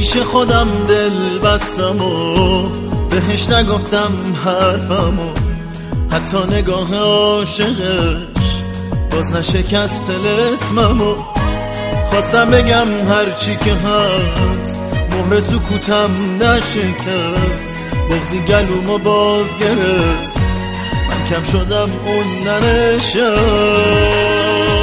پیش خودم دل بستم و بهش نگفتم حرفمو، حتی نگاه عاشقش باز نشکست طلسممو. خواستم بگم هرچی که هست، مهر سکوتم نشکست، بغضی گلومو باز گرفت، من کم شدم اون ننشست.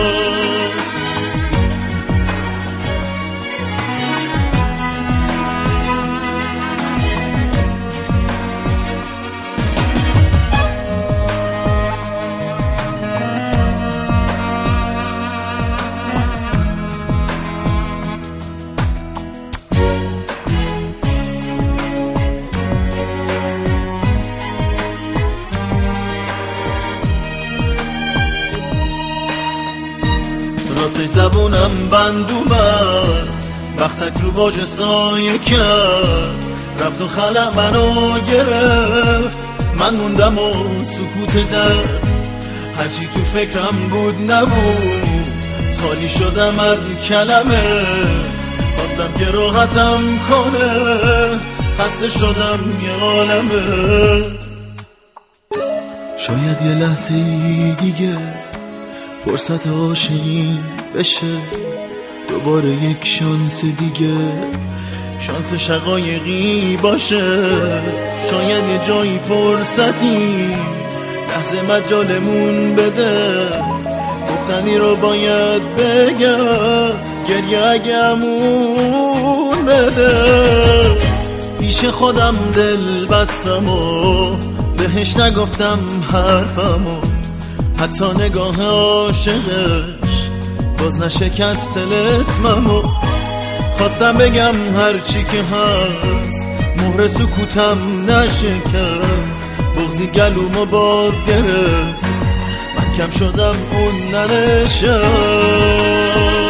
راستش زبونم بند اومد، وقتک رو باج سایه کرد، رفت و خلق منو گرفت، من موندم و سکوت درد، هرچی تو فکرم بود نبود، خالی شدم از کلمه، خواستم که راحتم کنه، خسته شدم یه عالمه. شاید یه لحظه دیگه فرصت عاشقی بشه، دوباره یک شانس دیگه، شانس شقایقی باشه، شاید یه جایی فرصتی لحظه مجالمون بده، گفتنی رو باید بگم، گریه اگمون بده. پیش خودم دل بستم و بهش نگفتم حرفمو، حتی نگاه عاشقش باز نشکست طلسممو. خواستم بگم هرچی که هست، مهر سکوتم نشکست، بغضی گلومو باز گرفت، من کم شدم اون ننشست.